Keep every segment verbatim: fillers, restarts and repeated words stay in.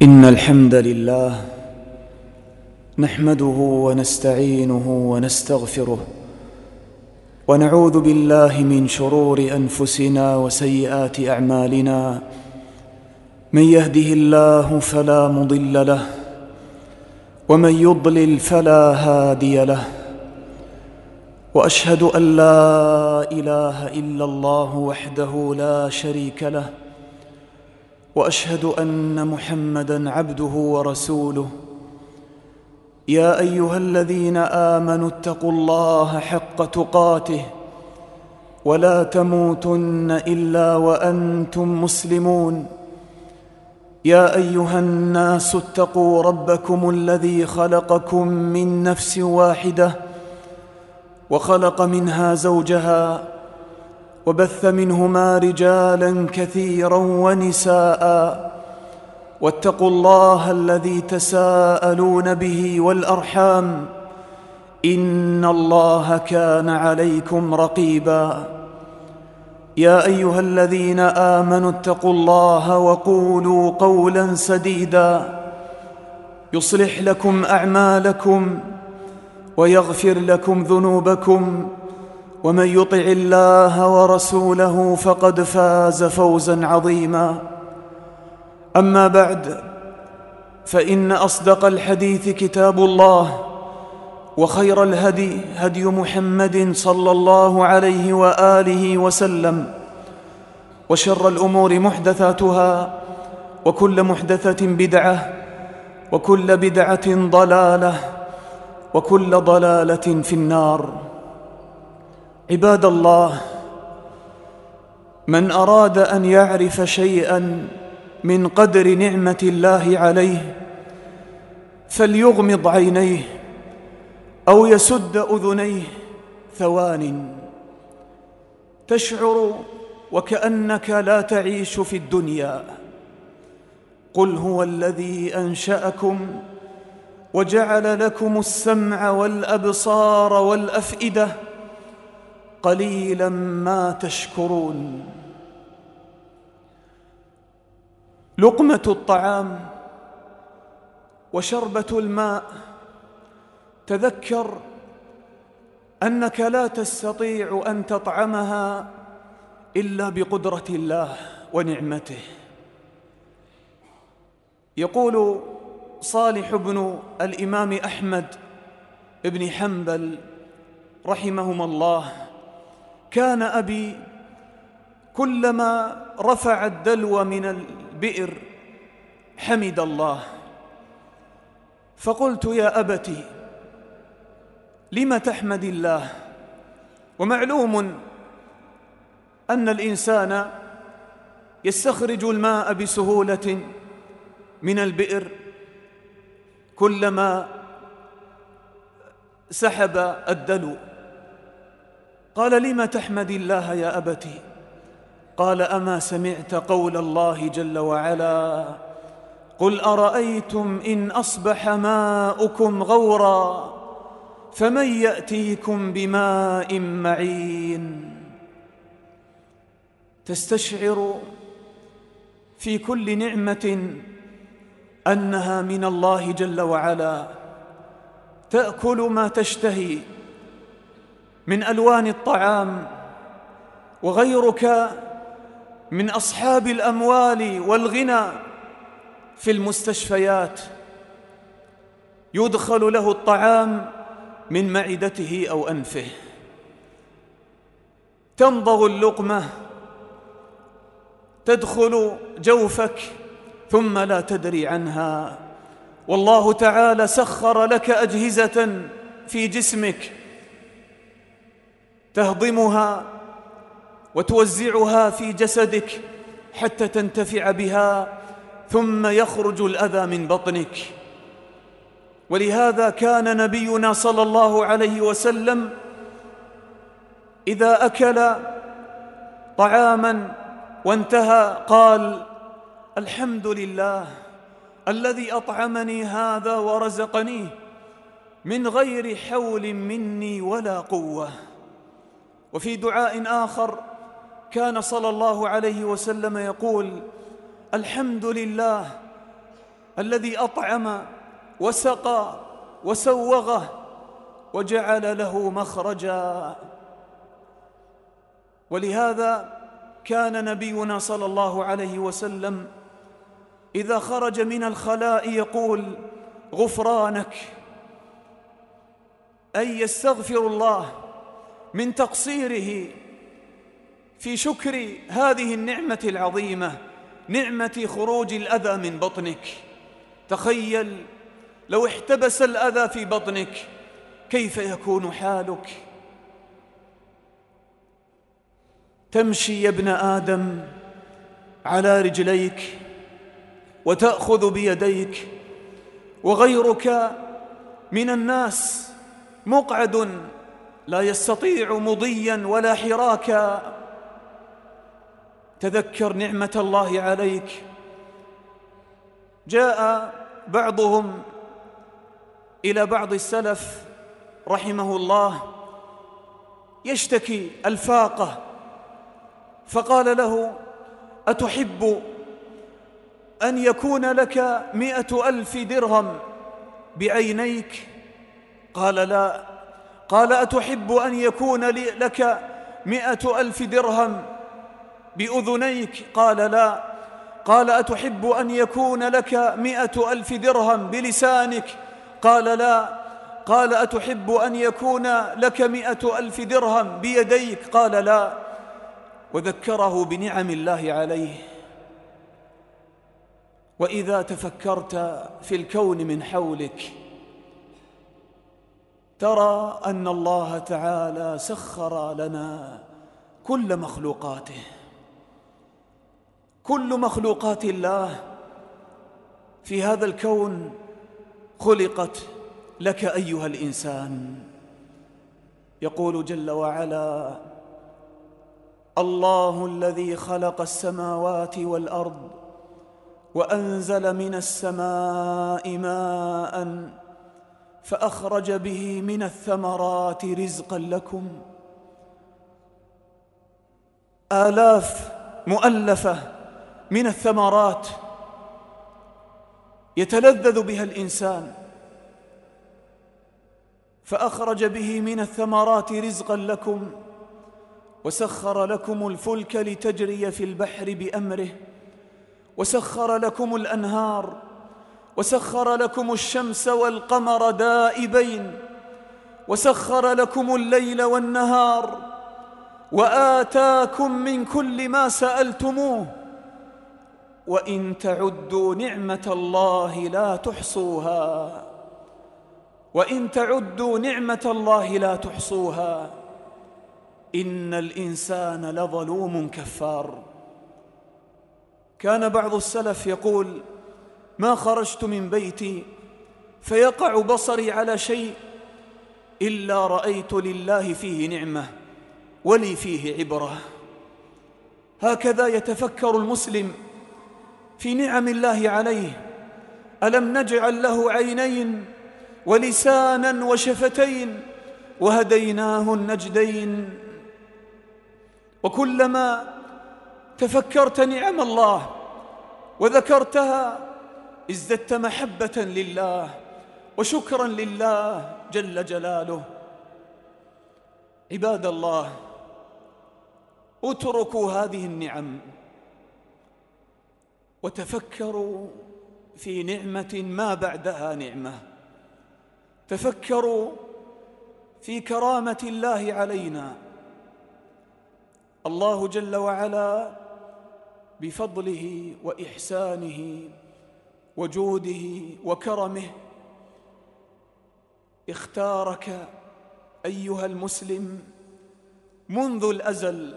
إن الحمد لله نحمده ونستعينه ونستغفره ونعوذ بالله من شرور أنفسنا وسيئات أعمالنا. من يهده الله فلا مضل له ومن يضلل فلا هادي له، وأشهد أن لا إله إلا الله وحده لا شريك له، وأشهد أن محمدًا عبده ورسوله. يا أيها الذين آمنوا اتقوا الله حق تقاته ولا تموتن إلا وأنتم مسلمون. يا أيها الناس اتقوا ربكم الذي خلقكم من نفس واحدة وخلق منها زوجها وبث منهما رجالاً كثيراً ونساءً، واتقوا الله الذي تساءلون به والأرحام إن الله كان عليكم رقيباً. يا أيها الذين آمنوا اتقوا الله وقولوا قولاً سديداً يصلح لكم أعمالكم ويغفر لكم ذنوبكم، ومن يطع الله ورسوله فقد فاز فوزاً عظيماً. أما بعد، فإن أصدق الحديث كتاب الله، وخير الهدي هدي محمد صلى الله عليه وآله وسلم، وشر الأمور محدثاتها، وكل محدثة بدعة، وكل بدعة ضلالة، وكل ضلالة في النار. عباد الله، من أراد أن يعرف شيئاً من قدر نعمة الله عليه فليغمض عينيه أو يسد أذنيه ثوان، تشعر وكأنك لا تعيش في الدنيا. قل هو الذي أنشأكم وجعل لكم السمع والأبصار والأفئدة قليلاً ما تشكرون. لقمة الطعام وشربة الماء، تذكر أنك لا تستطيع أن تطعمها إلا بقدرة الله ونعمته. يقول صالح بن الإمام أحمد بن حنبل رحمهما الله: كان أبي كلما رفع الدلو من البئر حمد الله، فقلت: يا أبت لم تحمد الله؟ ومعلوم أن الإنسان يستخرج الماء بسهولة من البئر كلما سحب الدلو. قال: لم تحمد الله يا أبت؟ قال: أما سمعت قول الله جل وعلا: قل أرأيتم إن أصبح ماؤكم غورا فمن يأتيكم بماء معين. تستشعر في كل نعمة أنها من الله جل وعلا، تأكل ما تشتهي من ألوان الطعام، وغيرك من أصحاب الأموال والغنى في المستشفيات يدخل له الطعام من معدته أو أنفه، تمضغ اللقمة تدخل جوفك ثم لا تدري عنها. والله تعالى سخر لك أجهزة في جسمك تهضمها وتوزعها في جسدك حتى تنتفع بها، ثم يخرج الأذى من بطنك. ولهذا كان نبينا صلى الله عليه وسلم إذا أكل طعاماً وانتهى قال: الحمد لله الذي أطعمني هذا ورزقنيه من غير حول مني ولا قوة. وفي دعاء آخر كان صلى الله عليه وسلم يقول: الحمد لله الذي أطعم وسقى وسوغه وجعل له مخرجا. ولهذا كان نبينا صلى الله عليه وسلم إذا خرج من الخلاء يقول غفرانك، أي يستغفر الله من تقصيره في شكر هذه النعمة العظيمة، نعمة خروج الأذى من بطنك. تخيل لو احتبس الأذى في بطنك كيف يكون حالك؟ تمشي يا ابن آدم على رجليك وتأخذ بيديك، وغيرك من الناس مقعد لا يستطيع مضيا ولا حراكا. تذكر نعمة الله عليك. جاء بعضهم إلى بعض السلف رحمه الله يشتكي الفاقة، فقال له أتحب أن يكون لك مئة ألف درهم بعينيك؟ قال لا. قال أتحب أن يكون لك مئة ألف درهم بأذنيك؟ قال لا. قال أتحب أن يكون لك مئة ألف درهم بلسانك؟ قال لا. قال أتحب أن يكون لك مئة ألف درهم بيديك؟ قال لا. وذكره بنعم الله عليه. وإذا تفكرت في الكون من حولك ترى أن الله تعالى سخر لنا كل مخلوقاته، كل مخلوقات الله في هذا الكون خلقت لك أيها الإنسان. يقول جل وعلا الله الذي خلق السماوات والأرض وأنزل من السماء ماء فأخرج به من الثمرات رزقا لكم. آلاف مؤلفة من الثمرات يتلذذ بها الإنسان، فأخرج به من الثمرات رزقا لكم وسخر لكم الفلك لتجري في البحر بأمره وسخر لكم الأنهار وسخر لكم الشمس والقمر دائبين وسخر لكم الليل والنهار وآتاكم من كل ما سألتموه وإن تعدوا نعمة الله لا تحصوها وإن تعدوا نعمة الله لا تحصوها إن الإنسان لظلوم كفار. كان بعض السلف يقول ما خرجت من بيتي فيقع بصري على شيء إلا رأيت لله فيه نعمة ولي فيه عبرة. هكذا يتفكر المسلم في نعم الله عليه. ألم نجعل له عينين ولسانا وشفتين وهديناه النجدين؟ وكلما تفكرت نعم الله وذكرتها ازددت محبة لله وشكرا لله جل جلاله. عباد الله، اتركوا هذه النعم وتفكروا في نعمة ما بعدها نعمة. تفكروا في كرامة الله علينا. الله جل وعلا بفضله وإحسانه وجوده وكرمه اختارك أيها المسلم منذ الأزل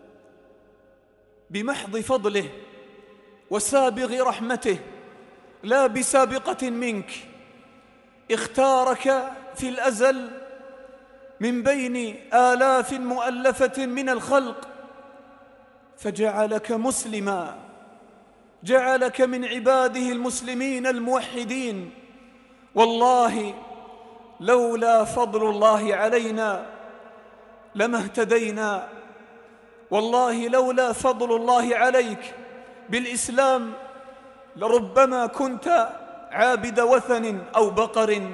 بمحض فضله وسابغ رحمته لا بسابقة منك. اختارك في الأزل من بين آلاف مؤلفة من الخلق فجعلك مسلما، جعلك من عباده المسلمين الموحدين. والله لولا فضل الله علينا لما اهتدينا. والله لولا فضل الله عليك بالإسلام لربما كنت عابد وثن أو بقر.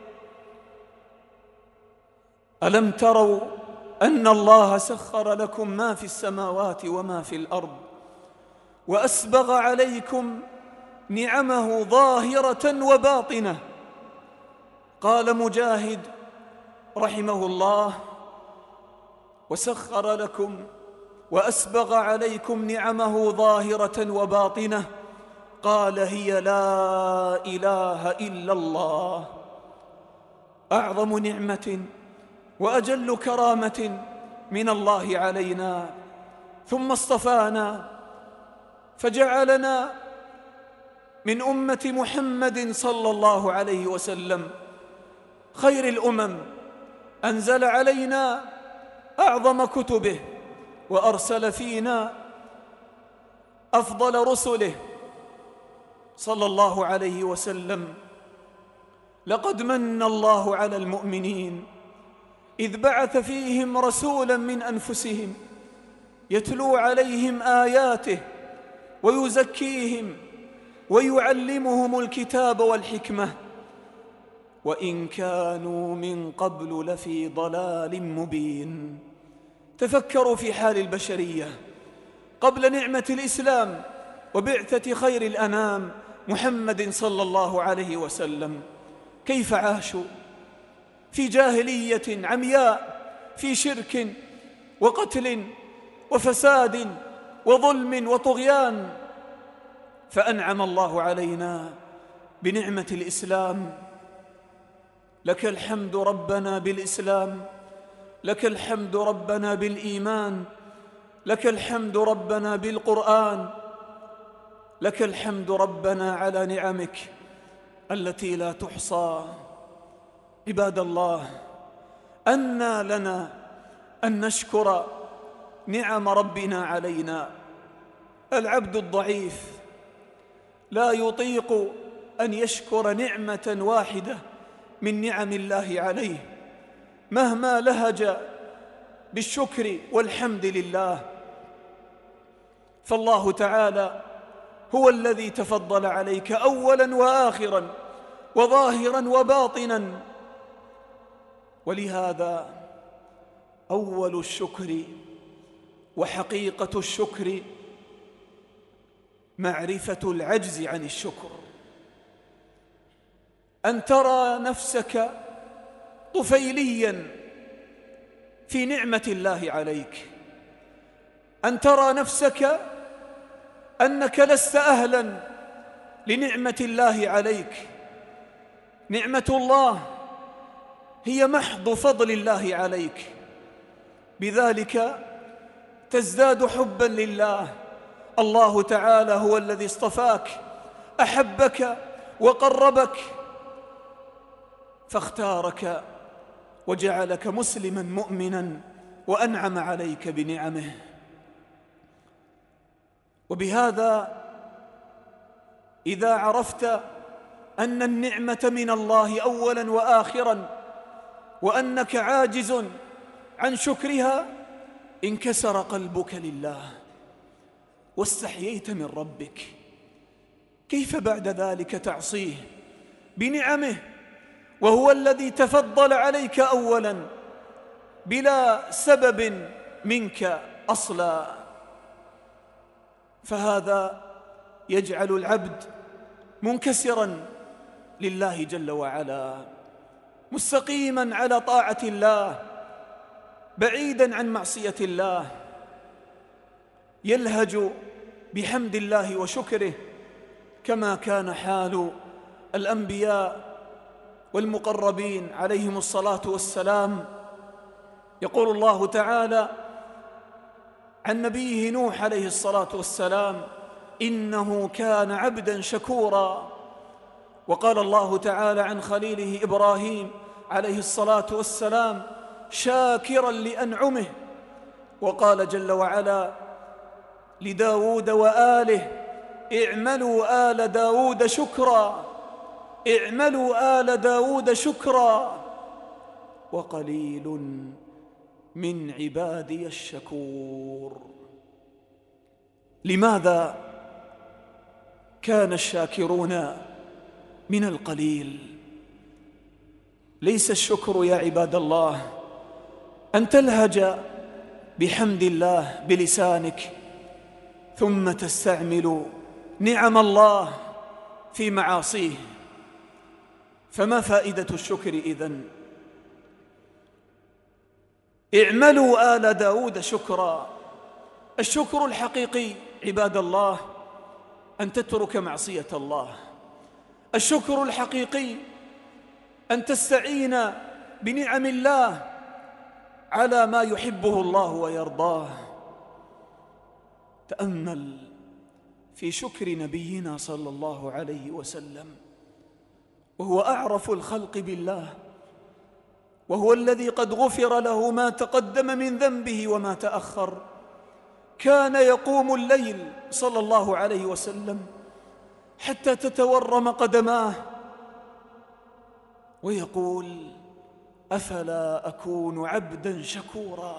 ألم تروا أن الله سخر لكم ما في السماوات وما في الأرض وأسبغ عليكم نعمه ظاهرة وباطنة. قال مجاهد رحمه الله: وسخر لكم وأسبغ عليكم نعمه ظاهرة وباطنة، قال: هي لا إله إلا الله. أعظم نعمة وأجل كرامة من الله علينا، ثم اصطفانا فجعلنا من أمة محمد صلى الله عليه وسلم خير الأمم. أنزل علينا أعظم كتبه وأرسل فينا أفضل رسله صلى الله عليه وسلم. لقد من الله على المؤمنين إذ بعث فيهم رسولا من أنفسهم يتلو عليهم آياته ويزكيهم ويعلمهم الكتاب والحكمة وإن كانوا من قبل لفي ضلال مبين. تفكروا في حال البشرية قبل نعمة الإسلام وبعثة خير الأنام محمد صلى الله عليه وسلم، كيف عاشوا في جاهلية عمياء، في شرك وقتل وفساد وظلم وطغيان. فأنعم الله علينا بنعمة الإسلام. لك الحمد ربنا بالإسلام، لك الحمد ربنا بالإيمان، لك الحمد ربنا بالقرآن، لك الحمد ربنا على نعمك التي لا تحصى. عباد الله، أنى لنا أن نشكر نعم ربنا علينا. العبد الضعيف لا يطيق أن يشكر نعمة واحدة من نعم الله عليه مهما لهج بالشكر والحمد لله. فالله تعالى هو الذي تفضل عليك أولا وآخرا وظاهرا وباطنا. ولهذا أول الشكر وحقيقة الشكر معرفة العجز عن الشكر. أن ترى نفسك طفيليا في نعمة الله عليك، أن ترى نفسك أنك لست أهلا لنعمة الله عليك. نعمة الله هي محض فضل الله عليك، بذلك تزداد حبا لله. الله تعالى هو الذي اصطفاك، أحبك وقربك، فاختارك وجعلك مسلما مؤمنا وأنعم عليك بنعمه. وبهذا إذا عرفت أن النعمة من الله أولا وآخرا وأنك عاجز عن شكرها، انكسر قلبك لله واستحييت من ربك. كيف بعد ذلك تعصيه بنعمه وهو الذي تفضل عليك أولا بلا سبب منك أصلا؟ فهذا يجعل العبد منكسرا لله جل وعلا، مستقيما على طاعة الله، بعيدا عن معصية الله، يلهج بحمد الله وشكره كما كان حال الأنبياء والمقربين عليهم الصلاة والسلام. يقول الله تعالى عن نبيه نوح عليه الصلاة والسلام: إنه كان عبدا شكورا. وقال الله تعالى عن خليله إبراهيم عليه الصلاة والسلام: شاكرا لأنعمه. وقال جل وعلا لداود وآله: اعملوا آل داود شكرا، اعملوا آل داود شكرا، وقليل من عبادي الشكور. لماذا كان الشاكرون من القليل. ليس الشكر يا عباد الله أن تلهج بحمد الله بلسانك ثم تستعمل نعم الله في معاصيه، فما فائدة الشكر إذن؟ اعملوا آل داود شكرا. الشكر الحقيقي عباد الله أن تترك معصية الله. الشكر الحقيقي أن تستعين بنعم الله على ما يحبه الله ويرضاه. تأمل في شكر نبينا صلى الله عليه وسلم، وهو أعرف الخلق بالله، وهو الذي قد غفر له ما تقدم من ذنبه وما تأخر. كان يقوم الليل صلى الله عليه وسلم حتى تتورم قدماه ويقول: أفلا أكون عبدا شكورا.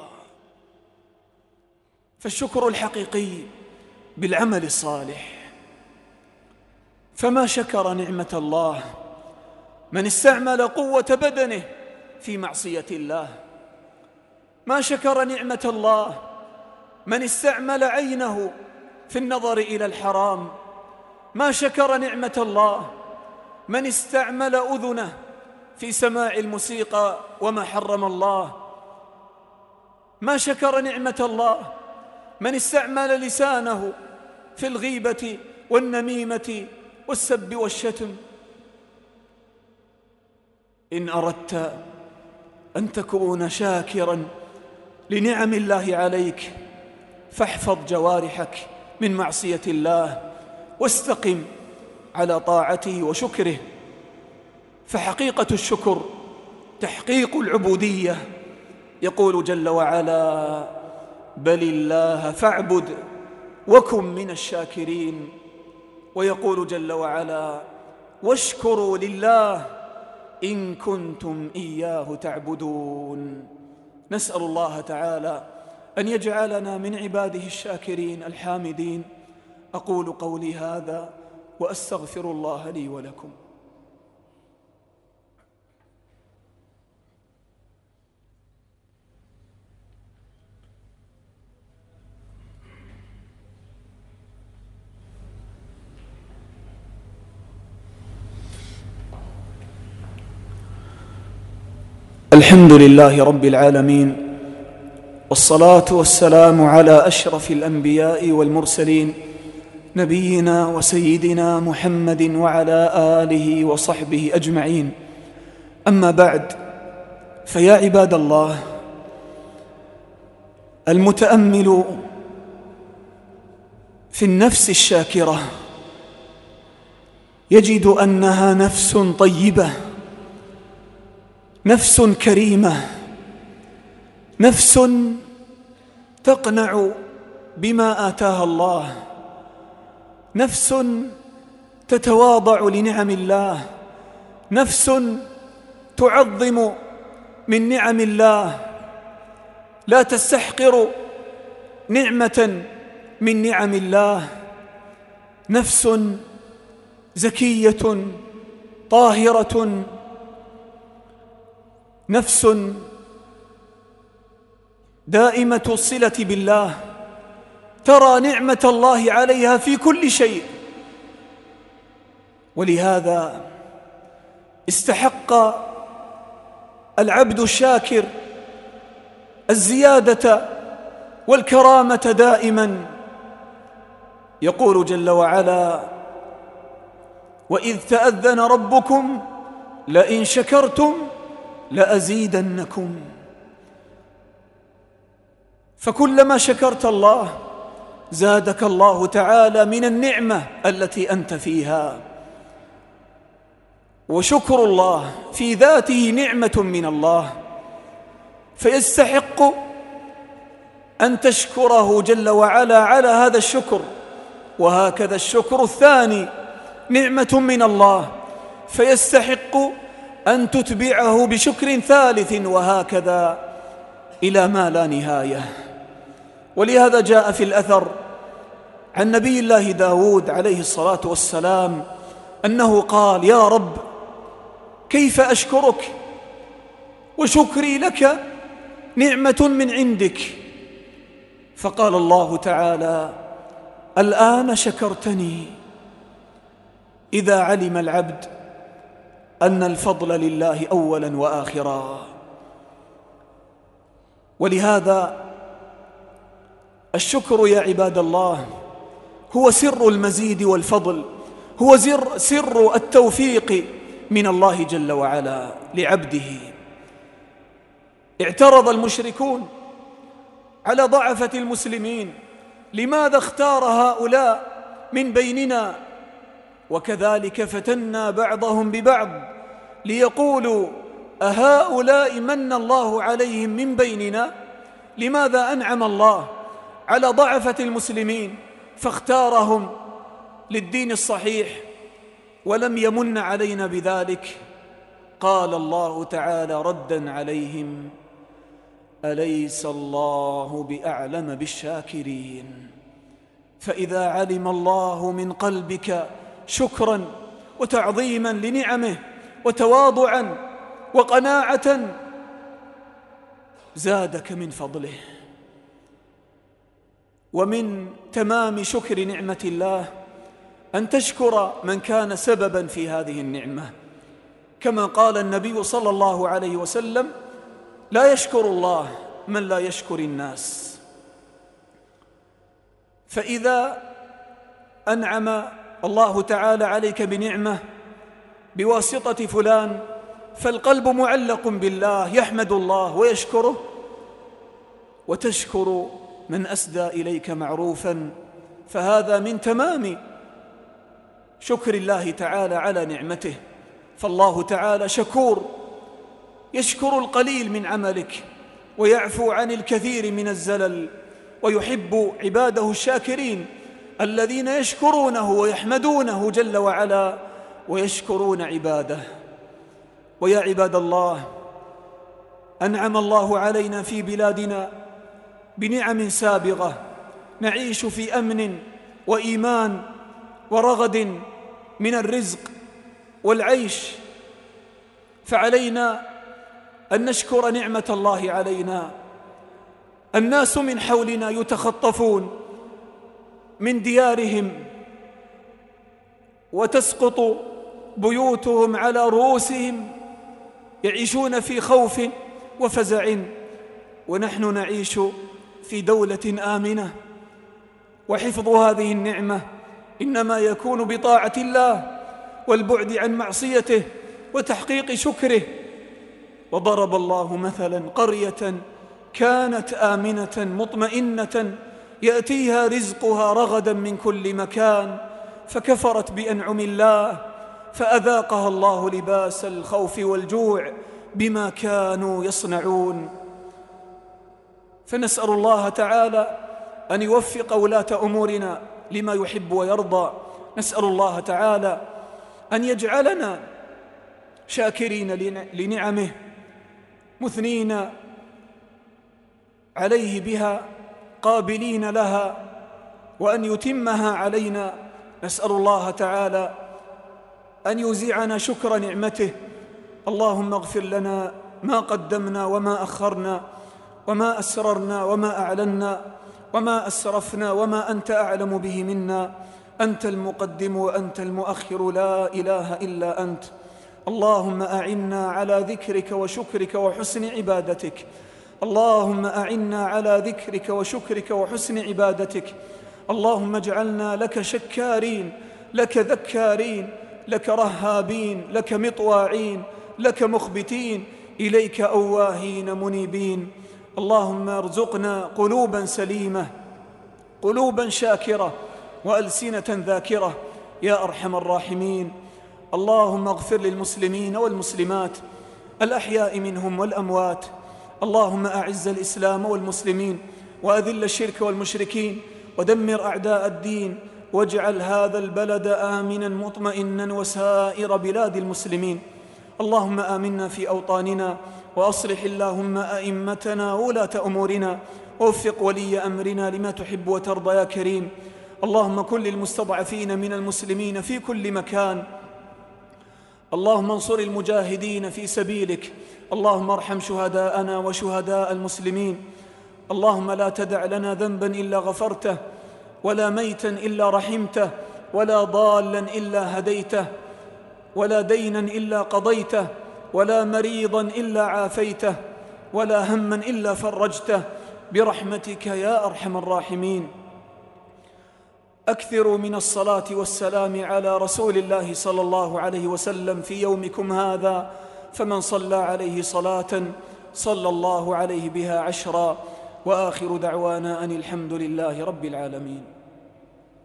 فالشكر الحقيقي بالعمل الصالح. فما شكر نعمة الله من استعمل قوة بدنه في معصية الله. ما شكر نعمة الله من استعمل عينه في النظر إلى الحرام. ما شكر نعمة الله من استعمل أذنه في سماع الموسيقى وما حرم الله. ما شكر نعمة الله من استعمل لسانه في الغيبة والنميمة والسب والشتم. إن أردت أن تكون شاكرا لنعم الله عليك فاحفظ جوارحك من معصية الله واستقم على طاعته وشكره. فحقيقة الشكر تحقيق العبودية. يقول جل وعلا: بل الله فاعبد وكن من الشاكرين. ويقول جل وعلا: واشكروا لله إن كنتم إياه تعبدون. نسأل الله تعالى أن يجعلنا من عباده الشاكرين الحامدين. أقول قولي هذا وأستغفر الله لي ولكم. الحمد لله رب العالمين، والصلاة والسلام على أشرف الأنبياء والمرسلين، نبينا وسيدنا محمد وعلى آله وصحبه أجمعين. أما بعد، فيا عباد الله، المتأمل في النفس الشاكرة يجد أنها نفس طيبة، نفس كريمة، نفس تقنع بما آتاها الله، نفس تتواضع لنعم الله، نفس تعظم من نعم الله، لا تستحقر نعمة من نعم الله، نفس زكية طاهرة، نفس دائمة الصلة بالله، ترى نعمة الله عليها في كل شيء. ولهذا استحق العبد الشاكر الزيادة والكرامة دائما. يقول جل وعلا: وإذ تأذن ربكم لئن شكرتم لأزيدنكم. فكلما شكرت الله زادك الله تعالى من النعمة التي أنت فيها. وشكر الله في ذاته نعمة من الله، فيستحق أن تشكره جل وعلا على هذا الشكر. وهكذا الشكر الثاني نعمة من الله، فيستحق أن تتبعه بشكر ثالث، وهكذا إلى ما لا نهاية. ولهذا جاء في الأثر عن نبي الله داود عليه الصلاة والسلام أنه قال: يا رب، كيف أشكرك وشكري لك نعمة من عندك؟ فقال الله تعالى: الآن شكرتني. إذا علم العبد أن الفضل لله أولا وآخرا. ولهذا الشكر يا عباد الله هو سر المزيد والفضل، هو سر التوفيق من الله جل وعلا لعبده. اعترض المشركون على ضعفة المسلمين: لماذا اختار هؤلاء من بيننا؟ وكذلك فتنا بعضهم ببعض ليقولوا: أهؤلاء من الله عليهم من بيننا؟ لماذا أنعم الله على ضعفة المسلمين فاختارهم للدين الصحيح ولم يمن علينا بذلك؟ قال الله تعالى ردا عليهم: أليس الله بأعلم بالشاكرين؟ فإذا علم الله من قلبك شكرا وتعظيما لنعمه وتواضعا وقناعة زادك من فضله. ومن تمام شكر نعمة الله أن تشكر من كان سببا في هذه النعمة، كما قال النبي صلى الله عليه وسلم: لا يشكر الله من لا يشكر الناس. فإذا أنعم الله تعالى عليك بنعمة بواسطة فلان فالقلب معلق بالله، يحمد الله ويشكره، وتشكر من أسدى إليك معروفا، فهذا من تمام شكر الله تعالى على نعمته. فالله تعالى شكور، يشكر القليل من عملك ويعفو عن الكثير من الزلل، ويحب عباده الشاكرين الذين يشكرونه ويحمدونه جل وعلا ويشكرون عباده. ويا عباد الله، أنعم الله علينا في بلادنا بنعم سابغة، نعيش في أمن وإيمان ورغد من الرزق والعيش، فعلينا أن نشكر نعمة الله علينا. الناس من حولنا يتخطفون من ديارهم وتسقط بيوتهم على رؤوسهم، يعيشون في خوف وفزع، ونحن نعيش في دولة آمنة. وحفظ هذه النعمة إنما يكون بطاعة الله والبعد عن معصيته وتحقيق شكره. وضرب الله مثلا قرية كانت آمنة مطمئنة يأتيها رزقها رغدا من كل مكان فكفرت بأنعم الله فأذاقها الله لباس الخوف والجوع بما كانوا يصنعون. فنسأل الله تعالى أن يوفق ولاة أمورنا لما يحب ويرضى. نسأل الله تعالى أن يجعلنا شاكرين لنعمه مثنين عليه بها قابلين لها، وأن يتمها علينا. نسأل الله تعالى أن يوزعنا شكر نعمته. اللهم اغفر لنا ما قدمنا وما أخرنا وما أسررنا وما أعلنا وما أسرفنا وما أنت أعلم به منا. أنت المقدم وأنت المؤخر، لا إله إلا أنت. اللهم أعنا على ذكرك وشكرك وحسن عبادتك. اللهم أعنا على ذكرك وشكرك وحسن عبادتك. اللهم اجعلنا لك شكارين، لك ذكارين، لك رهابين، لك مطواعين، لك مخبتين، إليك أواهين منيبين. اللهم ارزقنا قلوبا سليمة، قلوبا شاكرة، وألسنة ذاكرة يا أرحم الراحمين. اللهم اغفر للمسلمين والمسلمات الأحياء منهم والأموات. اللهم أعز الإسلام والمسلمين وأذل الشرك والمشركين ودمر أعداء الدين، واجعل هذا البلد آمنا مطمئنا وسائر بلاد المسلمين. اللهم آمنا في أوطاننا، وأصلح اللهم أئمتنا وولاة أمورنا، ووفق ولي أمرنا لما تحب وترضى يا كريم. اللهم كن للمستضعفين من المسلمين في كل مكان اللهم انصر المجاهدين في سبيلك، اللهم ارحم شهداءنا وشهداء المسلمين. اللهم لا تدع لنا ذنبا إلا غفرته، ولا ميتا إلا رحمته، ولا ضالا إلا هديته، ولا دينا إلا قضيته، ولا مريضا إلا عافيته، ولا هما إلا فرجته، برحمتك يا أرحم الراحمين. أكثروا من الصلاة والسلام على رسول الله صلى الله عليه وسلم في يومكم هذا، فمن صلى عليه صلاة صلى الله عليه بها عشرا. وآخر دعوانا أن الحمد لله رب العالمين.